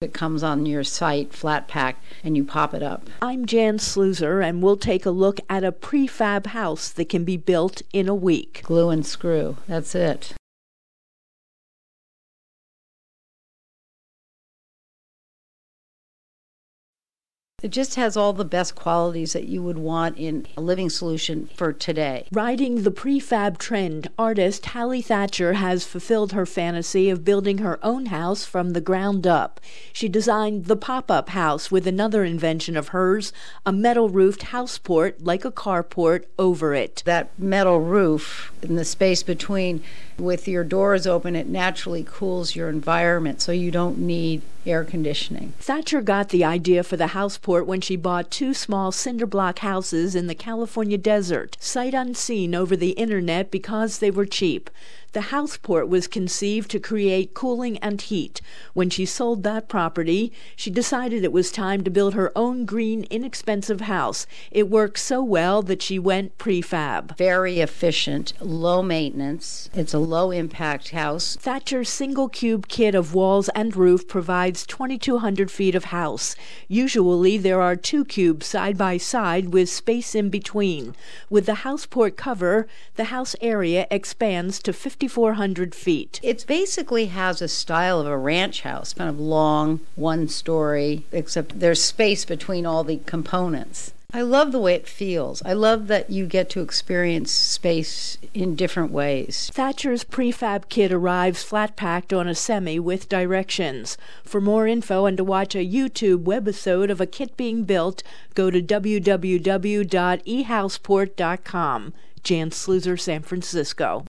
It comes on your site, flat pack, and you pop it up. I'm Jan Sluzer, and we'll take a look at a prefab house that can be built in a week. Glue and screw. That's it. It just has all the best qualities that you would want in a living solution for today. Riding the prefab trend, artist Hallie Thatcher has fulfilled her fantasy of building her own house from the ground up. She designed the pop-up house with another invention of hers, a metal-roofed houseport like a carport over it. That metal roof in the space between, with your doors open, it naturally cools your environment, so you don't need air conditioning. Thatcher got the idea for the houseport when she bought 2 small cinder block houses in the California desert, sight unseen over the internet because they were cheap. The houseport was conceived to create cooling and heat. When she sold that property, she decided it was time to build her own green, inexpensive house. It worked so well that she went prefab. Very efficient, low maintenance. It's a low-impact house. Thatcher's single-cube kit of walls and roof provides 2,200 feet of house. Usually there are 2 cubes side by side with space in between. With the houseport cover, the house area expands to 5,400 feet. It basically has a style of a ranch house, kind of long, 1-story, except there's space between all the components. I love the way it feels. I love that you get to experience space in different ways. Thatcher's prefab kit arrives flat-packed on a semi with directions. For more info and to watch a YouTube webisode of a kit being built, go to www.ehouseport.com. Jan Sluzer, San Francisco.